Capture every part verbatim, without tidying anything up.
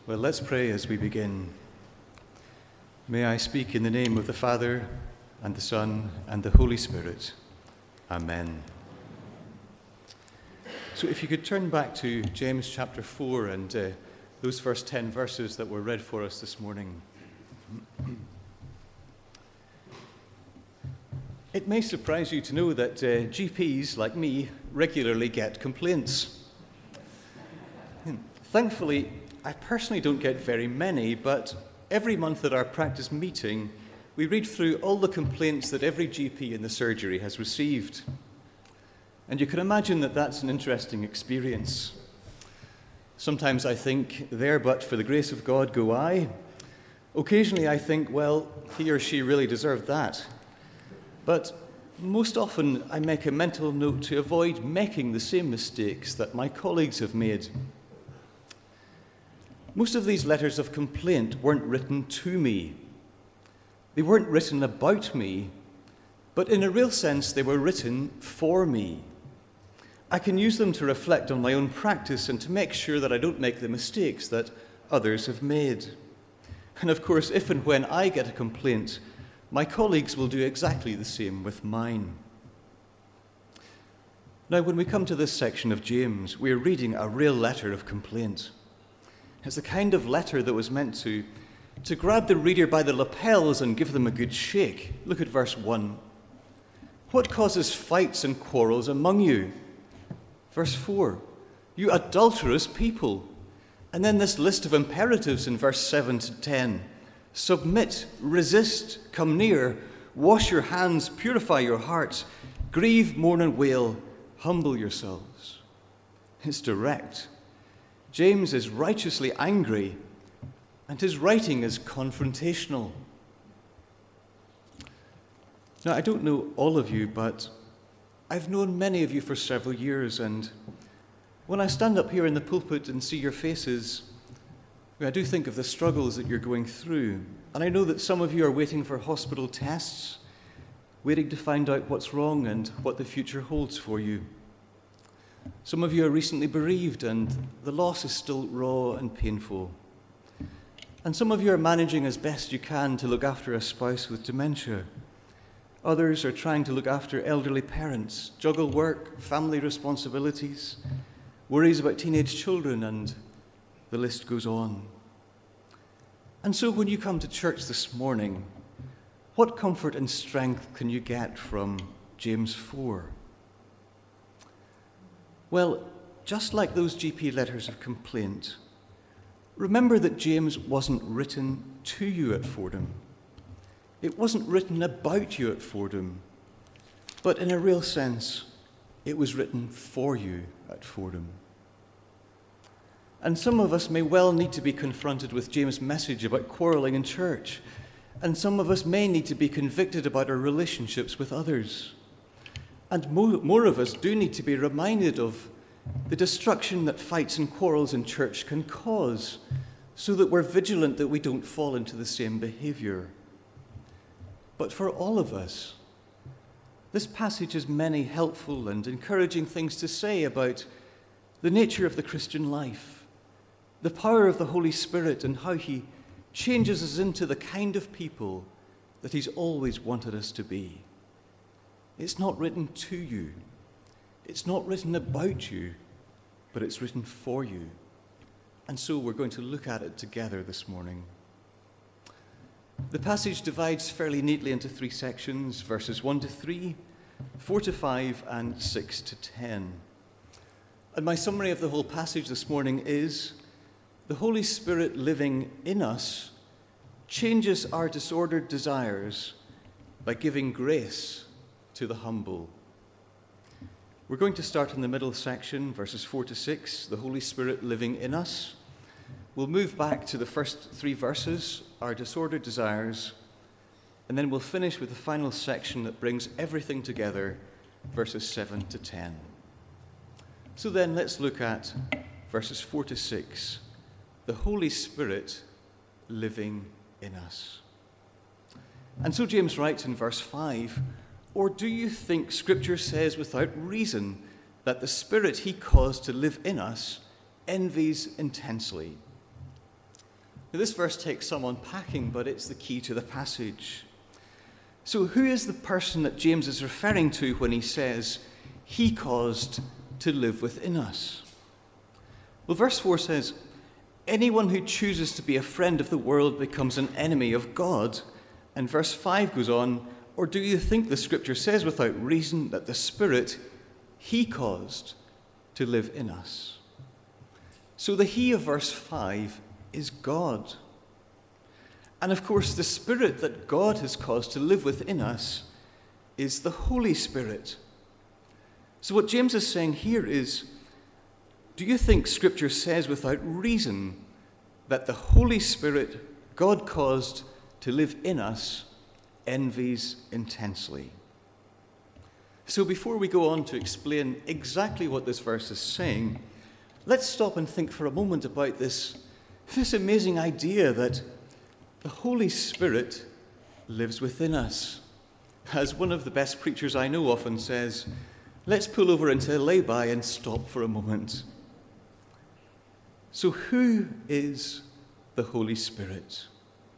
Well, let's pray as we begin. May I speak in the name of the Father, and the Son, and the Holy Spirit. Amen. So if you could turn back to James chapter four and uh, those first ten verses that were read for us this morning. It may surprise you to know that uh, G Ps, like me, regularly get complaints. Thankfully, I personally don't get very many, but every month at our practice meeting, we read through all the complaints that every G P in the surgery has received. And you can imagine that that's an interesting experience. Sometimes I think, there but for the grace of God go I. Occasionally I think, well, he or she really deserved that. But most often I make a mental note to avoid making the same mistakes that my colleagues have made. Most of these letters of complaint weren't written to me. They weren't written about me, but in a real sense, they were written for me. I can use them to reflect on my own practice and to make sure that I don't make the mistakes that others have made. And of course, if and when I get a complaint, my colleagues will do exactly the same with mine. Now, when we come to this section of James, we're reading a real letter of complaint. It's the kind of letter that was meant to, to grab the reader by the lapels and give them a good shake. Look at verse one. What causes fights and quarrels among you? Verse four. You adulterous people. And then this list of imperatives in verse seven to ten. Submit, resist, come near, wash your hands, purify your hearts, grieve, mourn and wail, humble yourselves. It's direct. James is righteously angry, and his writing is confrontational. Now, I don't know all of you, but I've known many of you for several years, and when I stand up here in the pulpit and see your faces, I do think of the struggles that you're going through. And I know that some of you are waiting for hospital tests, waiting to find out what's wrong and what the future holds for you. Some of you are recently bereaved and the loss is still raw and painful. And some of you are managing as best you can to look after a spouse with dementia. Others are trying to look after elderly parents, juggle work, family responsibilities, worries about teenage children, and the list goes on. And so when you come to church this morning, what comfort and strength can you get from James four? Well, just like those G P letters of complaint, remember that James wasn't written to you at Fordham. It wasn't written about you at Fordham, but in a real sense, it was written for you at Fordham. And some of us may well need to be confronted with James' message about quarreling in church, and some of us may need to be convicted about our relationships with others. And more, more of us do need to be reminded of the destruction that fights and quarrels in church can cause, so that we're vigilant that we don't fall into the same behavior. But for all of us, this passage has many helpful and encouraging things to say about the nature of the Christian life, the power of the Holy Spirit, and how he changes us into the kind of people that he's always wanted us to be. It's not written to you. It's not written about you, but it's written for you. And so we're going to look at it together this morning. The passage divides fairly neatly into three sections, verses one to three, four to five, and six to ten. And my summary of the whole passage this morning is, the Holy Spirit living in us changes our disordered desires by giving grace to the humble. We're going to start in the middle section, verses four to six, the Holy Spirit living in us. We'll move back to the first three verses, our disordered desires, and then we'll finish with the final section that brings everything together, verses seven to ten. So then let's look at verses four to six, the Holy Spirit living in us. And so James writes in verse five, or do you think Scripture says without reason that the Spirit he caused to live in us envies intensely? Now, this verse takes some unpacking, but it's the key to the passage. So who is the person that James is referring to when he says, he caused to live within us? Well, verse four says, anyone who chooses to be a friend of the world becomes an enemy of God. And verse five goes on, or do you think the scripture says without reason that the Spirit he caused to live in us? So the he of verse five is God. And of course, the Spirit that God has caused to live within us is the Holy Spirit. So what James is saying here is, do you think Scripture says without reason that the Holy Spirit God caused to live in us envies intensely? So before we go on to explain exactly what this verse is saying, let's stop and think for a moment about this, this amazing idea that the Holy Spirit lives within us. As one of the best preachers I know often says, let's pull over into a lay-by and stop for a moment. So who is the Holy Spirit?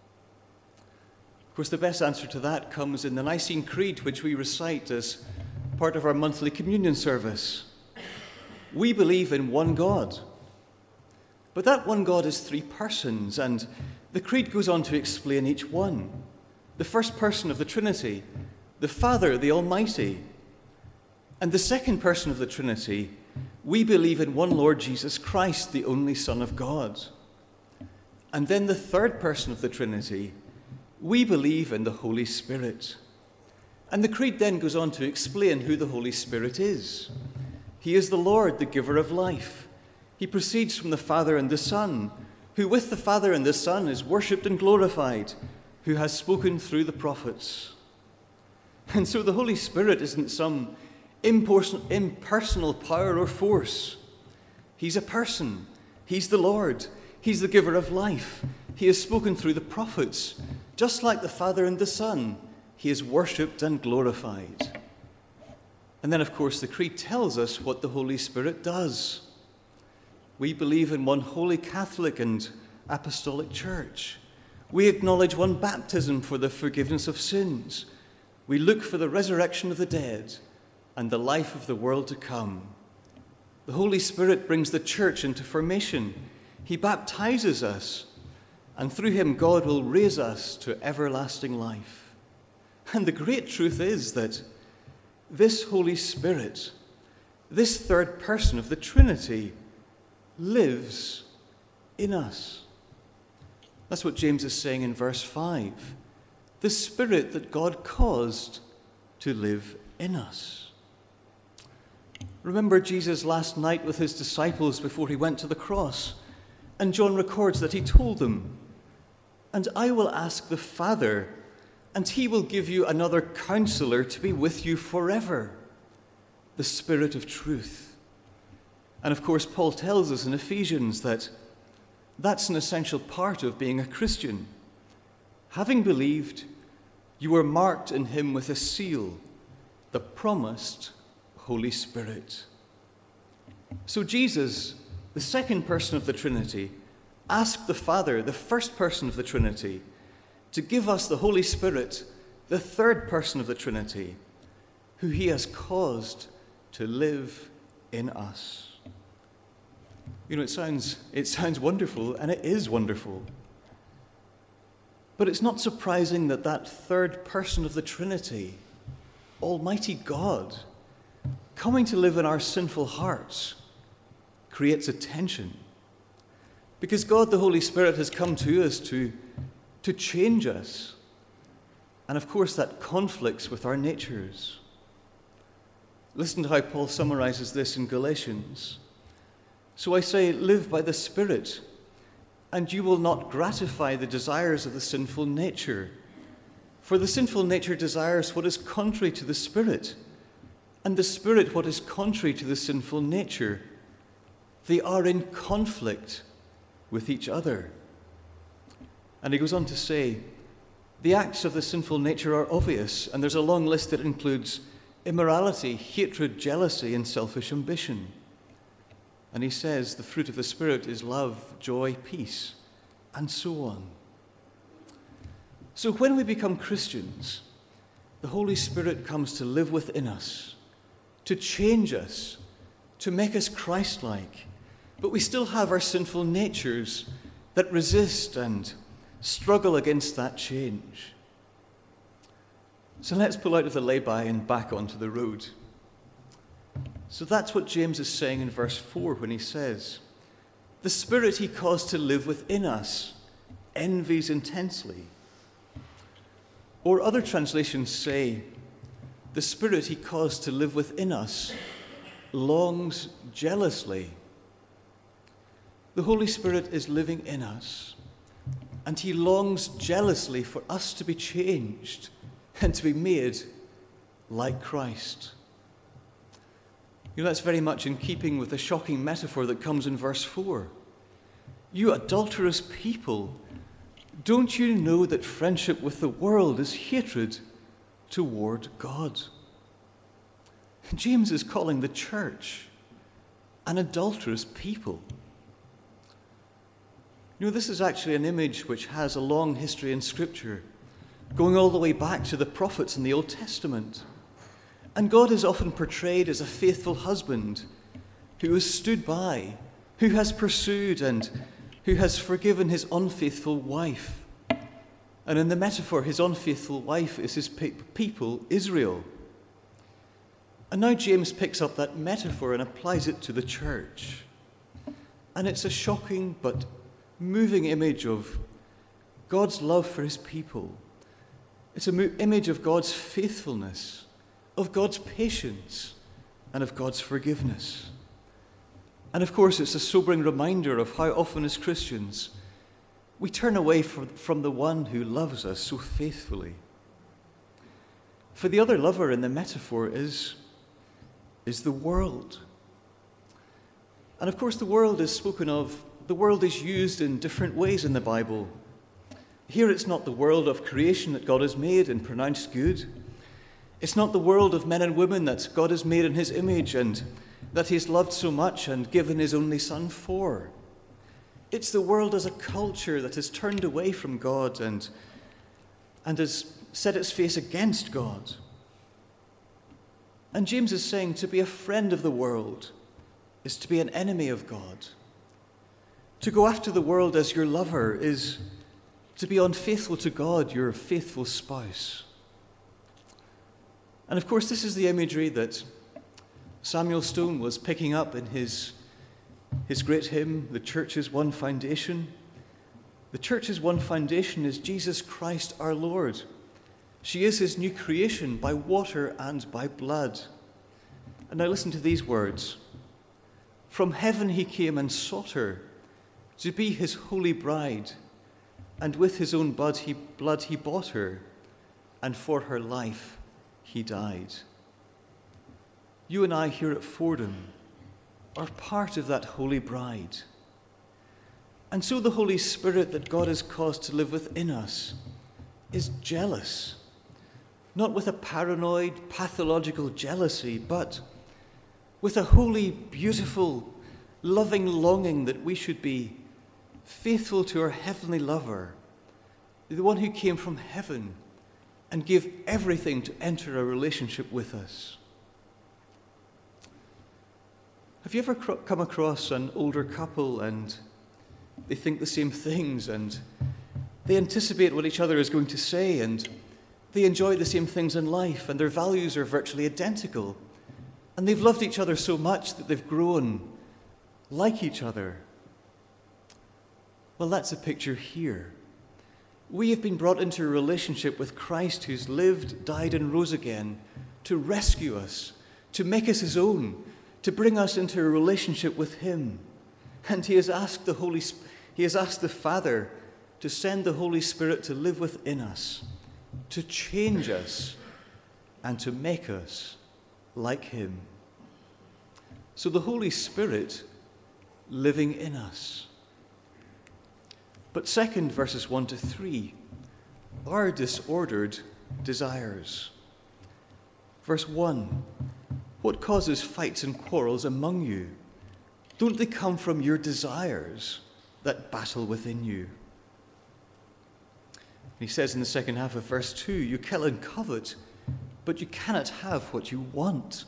Of course, the best answer to that comes in the Nicene Creed, which we recite as part of our monthly communion service. We believe in one God. But that one God is three persons, and the Creed goes on to explain each one. The first person of the Trinity, the Father, the Almighty. And the second person of the Trinity, we believe in one Lord Jesus Christ, the only Son of God. And then the third person of the Trinity, we believe in the Holy Spirit. And the Creed then goes on to explain who the Holy Spirit is. He is the Lord, the giver of life. He proceeds from the Father and the Son, who with the Father and the Son is worshipped and glorified, who has spoken through the prophets. And so the Holy Spirit isn't some impersonal power or force. He's a person. He's the Lord. He's the giver of life. He has spoken through the prophets. Just like the Father and the Son, he is worshipped and glorified. And then, of course, the Creed tells us what the Holy Spirit does. We believe in one holy Catholic and apostolic church. We acknowledge one baptism for the forgiveness of sins. We look for the resurrection of the dead and the life of the world to come. The Holy Spirit brings the church into formation. He baptizes us, and through him God will raise us to everlasting life. And the great truth is that this Holy Spirit, this third person of the Trinity, lives in us. That's what James is saying in verse five. The Spirit that God caused to live in us. Remember Jesus last night with his disciples before he went to the cross, and John records that he told them, "And I will ask the Father, and he will give you another counselor to be with you forever, the Spirit of truth." And of course, Paul tells us in Ephesians that that's an essential part of being a Christian. Having believed, you were marked in him with a seal, the promised Holy Spirit. So Jesus, the second person of the Trinity, asked the Father, the first person of the Trinity, to give us the Holy Spirit, the third person of the Trinity, who he has caused to live in us. You know, it sounds, it sounds wonderful, and it is wonderful. But it's not surprising that that third person of the Trinity, Almighty God, coming to live in our sinful hearts, creates a tension. Because God, the Holy Spirit, has come to us to, to change us. And of course, that conflicts with our natures. Listen to how Paul summarizes this in Galatians. "So I say, live by the Spirit, and you will not gratify the desires of the sinful nature. For the sinful nature desires what is contrary to the Spirit, and the Spirit what is contrary to the sinful nature. They are in conflict with each other." And he goes on to say, the acts of the sinful nature are obvious, and there's a long list that includes immorality, hatred, jealousy, and selfish ambition. And he says the fruit of the Spirit is love, joy, peace, and so on. So when we become Christians, the Holy Spirit comes to live within us, to change us, to make us Christ-like. But we still have our sinful natures that resist and struggle against that change. So let's pull out of the lay-by and back onto the road. So that's what James is saying in verse four when he says, the Spirit he caused to live within us envies intensely. Or other translations say, the Spirit he caused to live within us longs jealously. The Holy Spirit is living in us, and he longs jealously for us to be changed and to be made like Christ. You know, that's very much in keeping with the shocking metaphor that comes in verse four. You adulterous people, don't you know that friendship with the world is hatred toward God? James is calling the church an adulterous people. You know, this is actually an image which has a long history in Scripture, going all the way back to the prophets in the Old Testament. And God is often portrayed as a faithful husband who has stood by, who has pursued, and who has forgiven his unfaithful wife. And in the metaphor, his unfaithful wife is his pe- people, Israel. And now James picks up that metaphor and applies it to the church. And it's a shocking but moving image of God's love for his people. It's an mo- image of God's faithfulness, of God's patience, and of God's forgiveness. And of course, it's a sobering reminder of how often as Christians we turn away from, from the one who loves us so faithfully. For the other lover in the metaphor is, is the world. And of course, the world is spoken of, the world is used in different ways in the Bible. Here it's not the world of creation that God has made and pronounced good. It's not the world of men and women that God has made in his image and that he's loved so much and given his only son for. It's the world as a culture that has turned away from God and, and has set its face against God. And James is saying to be a friend of the world is to be an enemy of God. To go after the world as your lover is to be unfaithful to God, your faithful spouse. And of course, this is the imagery that Samuel Stone was picking up in his, his great hymn, The Church's One Foundation. The Church's one foundation is Jesus Christ our Lord. She is his new creation by water and by blood. And now listen to these words. From heaven he came and sought her to be his holy bride, and with his own blood he, blood he bought her, and for her life he died. You and I here at Fordham are part of that holy bride. And so the Holy Spirit that God has caused to live within us is jealous, not with a paranoid, pathological jealousy, but with a holy, beautiful, loving longing that we should be faithful to our heavenly lover, the one who came from heaven and gave everything to enter a relationship with us. Have you ever come across an older couple and they think the same things and they anticipate what each other is going to say and they enjoy the same things in life and their values are virtually identical and they've loved each other so much that they've grown like each other? Well, that's a picture here. We have been brought into a relationship with Christ who's lived, died, and rose again to rescue us, to make us his own, to bring us into a relationship with him. And he has asked the Holy Sp- he has asked the Father to send the Holy Spirit to live within us, to change us, and to make us like him. So the Holy Spirit living in us. But second, verses one to three, our disordered desires. Verse one, what causes fights and quarrels among you? Don't they come from your desires that battle within you? He says in the second half of verse two, you kill and covet, but you cannot have what you want.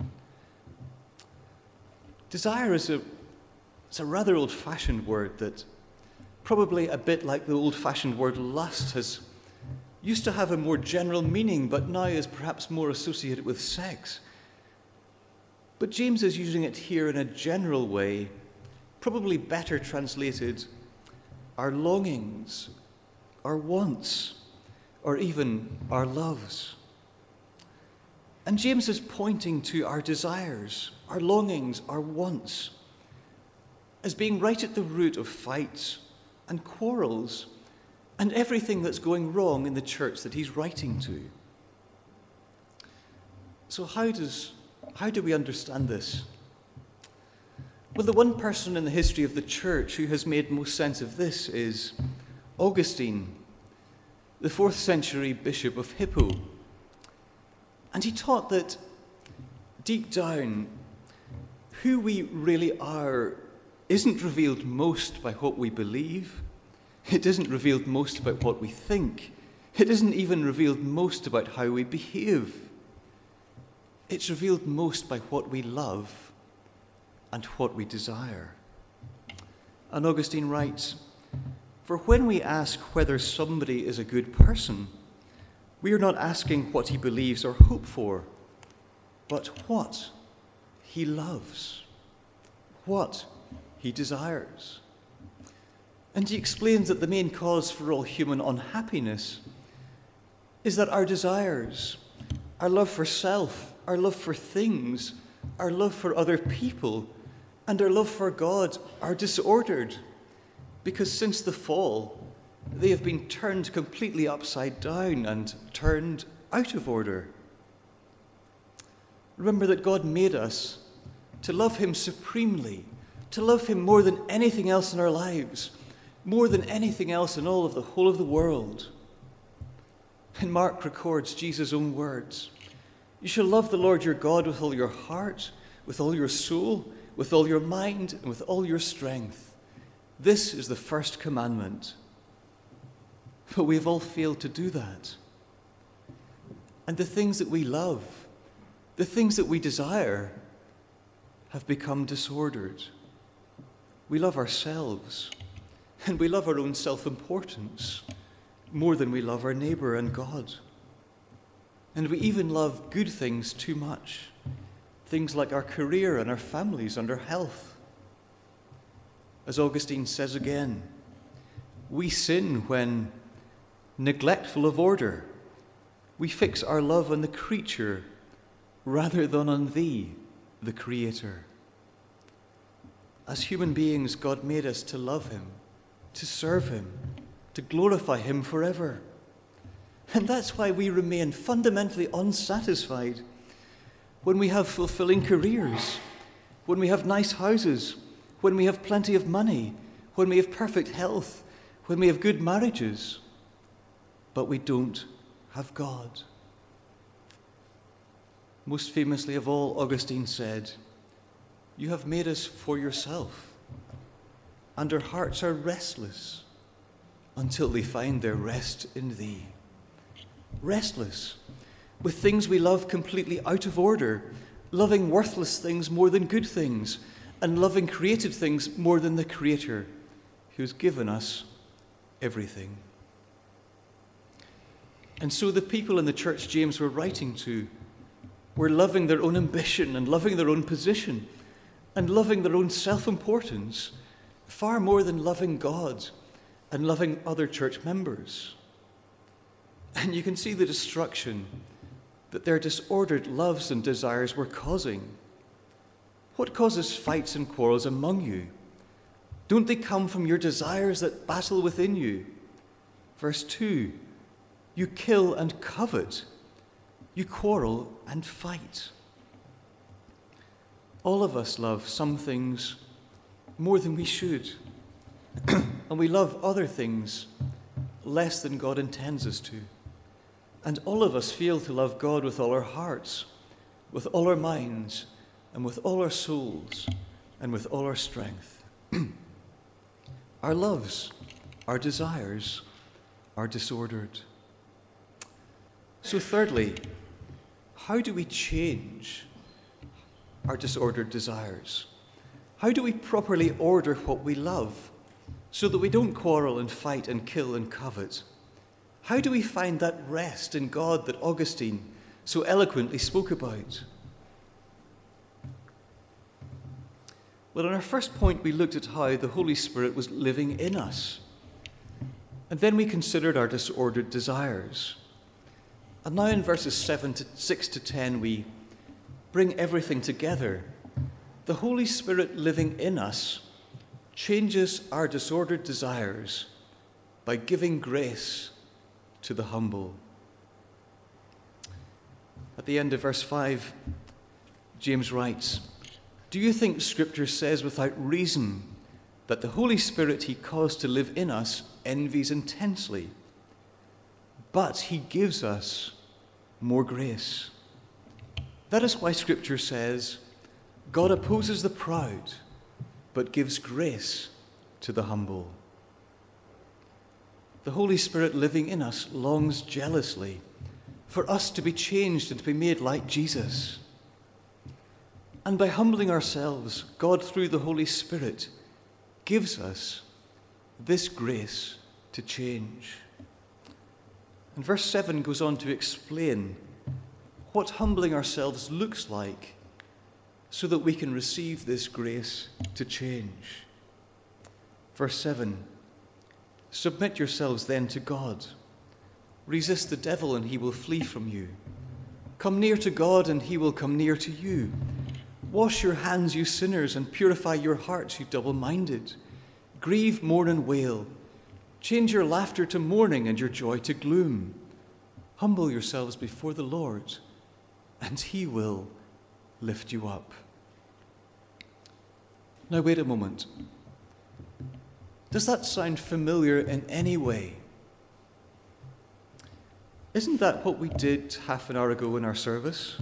Desire is a, it's a rather old-fashioned word that, probably a bit like the old-fashioned word lust, has used to have a more general meaning, but now is perhaps more associated with sex. But James is using it here in a general way, probably better translated, our longings, our wants, or even our loves. And James is pointing to our desires, our longings, our wants, as being right at the root of fights and quarrels and everything that's going wrong in the church that he's writing to. So how does how do we understand this? Well, the one person in the history of the church who has made most sense of this is Augustine, the fourth century bishop of Hippo. And he taught that deep down, who we really are isn't revealed most by what we believe. It isn't revealed most about what we think. It isn't even revealed most about how we behave. It's revealed most by what we love and what we desire. And Augustine writes, for when we ask whether somebody is a good person, we are not asking what he believes or hope for, but what he loves, what he desires. And he explains that the main cause for all human unhappiness is that our desires, our love for self, our love for things, our love for other people, and our love for God are disordered, because since the fall, they have been turned completely upside down and turned out of order. Remember that God made us to love him supremely, to love him more than anything else in our lives, more than anything else in all of the whole of the world. And Mark records Jesus' own words. You shall love the Lord your God with all your heart, with all your soul, with all your mind, and with all your strength. This is the first commandment. But we have all failed to do that. And the things that we love, the things that we desire, have become disordered. We love ourselves, and we love our own self-importance more than we love our neighbor and God. And we even love good things too much, things like our career and our families and our health. As Augustine says again, we sin when, neglectful of order, we fix our love on the creature rather than on thee, the Creator. As human beings, God made us to love him, to serve him, to glorify him forever. And that's why we remain fundamentally unsatisfied when we have fulfilling careers, when we have nice houses, when we have plenty of money, when we have perfect health, when we have good marriages, but we don't have God. Most famously of all, Augustine said, you have made us for yourself, and our hearts are restless until they find their rest in thee. Restless, with things we love completely out of order, loving worthless things more than good things, and loving created things more than the Creator, who's given us everything. And so the people in the church James were writing to were loving their own ambition and loving their own position and loving their own self-importance far more than loving God and loving other church members. And you can see the destruction that their disordered loves and desires were causing. What causes fights and quarrels among you? Don't they come from your desires that battle within you? Verse two, you kill and covet, you quarrel and fight. All of us love some things more than we should, and we love other things less than God intends us to. And all of us fail to love God with all our hearts, with all our minds, and with all our souls, and with all our strength. Our loves, our desires, are disordered. So thirdly, how do we change our disordered desires? How do we properly order what we love so that we don't quarrel and fight and kill and covet? How do we find that rest in God that Augustine so eloquently spoke about? Well, in our first point, we looked at how the Holy Spirit was living in us. And then we considered our disordered desires. And now in verses seven to six to ten, we bring everything together. The Holy Spirit living in us changes our disordered desires by giving grace to the humble. At the end of verse five, James writes, "Do you think Scripture says without reason that the Holy Spirit he caused to live in us envies intensely? But he gives us more grace. That is why Scripture says, God opposes the proud, but gives grace to the humble." The Holy Spirit living in us longs jealously for us to be changed and to be made like Jesus. And by humbling ourselves, God, through the Holy Spirit, gives us this grace to change. And verse seven goes on to explain what humbling ourselves looks like so that we can receive this grace to change. Verse seven, "Submit yourselves then to God. Resist the devil and he will flee from you. Come near to God and he will come near to you. Wash your hands, you sinners, and purify your hearts, you double-minded. Grieve, mourn, and wail. Change your laughter to mourning and your joy to gloom. Humble yourselves before the Lord, and he will lift you up." Now wait a moment. Does that sound familiar in any way? Isn't that what we did half an hour ago in our service?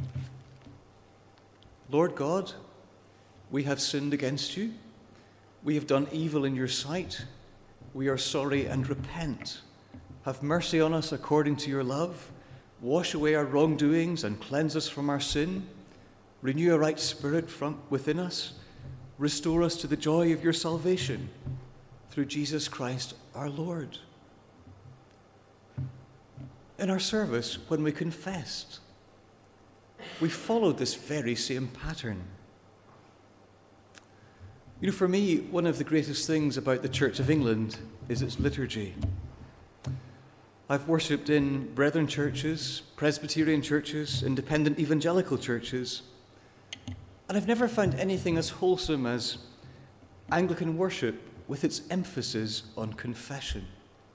Lord God, we have sinned against you. We have done evil in your sight. We are sorry and repent. Have mercy on us according to your love. Wash away our wrongdoings and cleanse us from our sin. Renew a right spirit from within us. Restore us to the joy of your salvation through Jesus Christ our Lord. In our service, when we confessed, we followed this very same pattern. You know, for me, one of the greatest things about the Church of England is its liturgy. I've worshipped in Brethren churches, Presbyterian churches, independent evangelical churches, and I've never found anything as wholesome as Anglican worship with its emphasis on confession.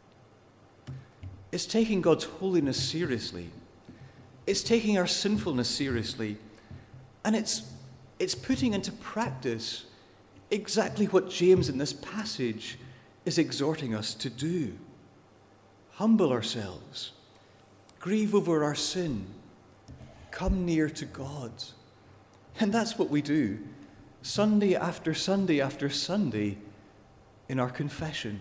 It's taking God's holiness seriously. It's taking our sinfulness seriously. And it's, it's putting into practice exactly what James in this passage is exhorting us to do. Humble ourselves. Grieve over our sin. Come near to God. And that's what we do Sunday after Sunday after Sunday in our confession.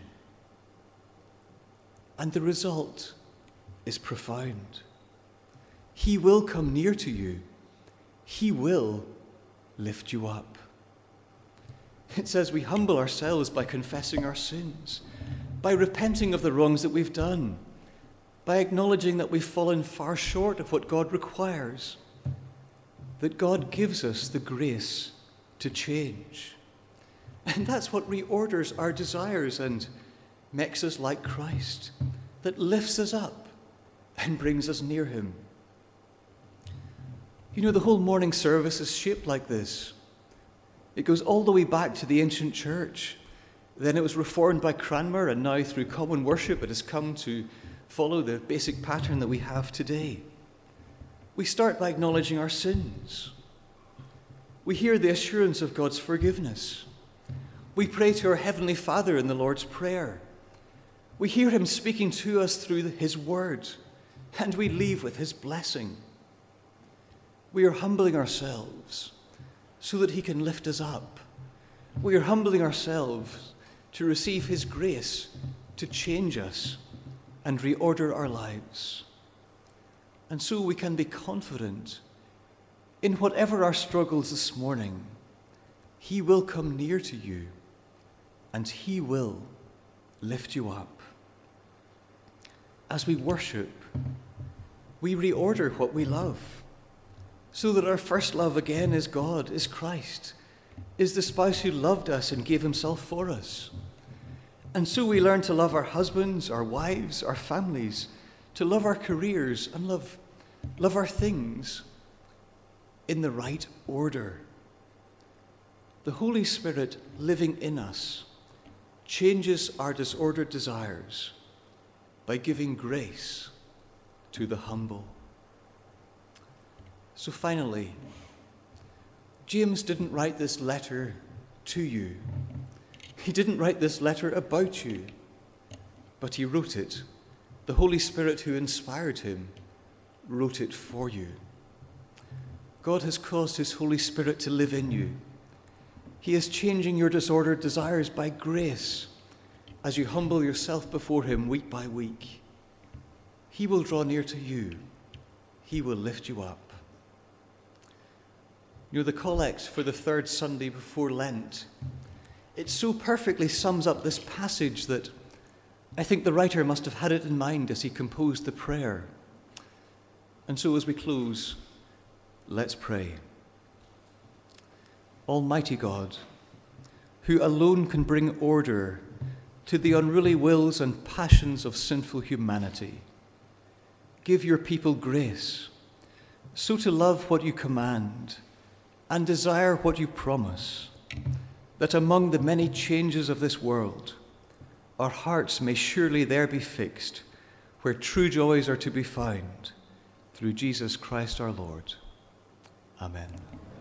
And the result is profound. He will come near to you. He will lift you up. It says we humble ourselves by confessing our sins, by repenting of the wrongs that we've done, by acknowledging that we've fallen far short of what God requires, that God gives us the grace to change. And that's what reorders our desires and makes us like Christ, that lifts us up and brings us near him. You know, the whole morning service is shaped like this. It goes all the way back to the ancient church. Then it was reformed by Cranmer, and now through common worship it has come to follow the basic pattern that we have today. We start by acknowledging our sins. We hear the assurance of God's forgiveness. We pray to our Heavenly Father in the Lord's Prayer. We hear him speaking to us through his word, and we leave with his blessing. We are humbling ourselves so that he can lift us up. We are humbling ourselves to receive his grace to change us and reorder our lives. And so we can be confident in whatever our struggles this morning, he will come near to you and he will lift you up. As we worship, we reorder what we love, so that our first love again is God, is Christ, is the spouse who loved us and gave himself for us. And so we learn to love our husbands, our wives, our families, to love our careers and love, love our things in the right order. The Holy Spirit living in us changes our disordered desires by giving grace to the humble. So finally, James didn't write this letter to you. He didn't write this letter about you, but he wrote it. The Holy Spirit who inspired him wrote it for you. God has caused his Holy Spirit to live in you. He is changing your disordered desires by grace as you humble yourself before him week by week. He will draw near to you. He will lift you up. You know, the collect for the third Sunday before Lent, it so perfectly sums up this passage that I think the writer must have had it in mind as he composed the prayer. And so as we close, let's pray. Almighty God, who alone can bring order to the unruly wills and passions of sinful humanity, give your people grace so to love what you command and desire what you promise, that among the many changes of this world, our hearts may surely there be fixed, where true joys are to be found, through Jesus Christ our Lord. Amen.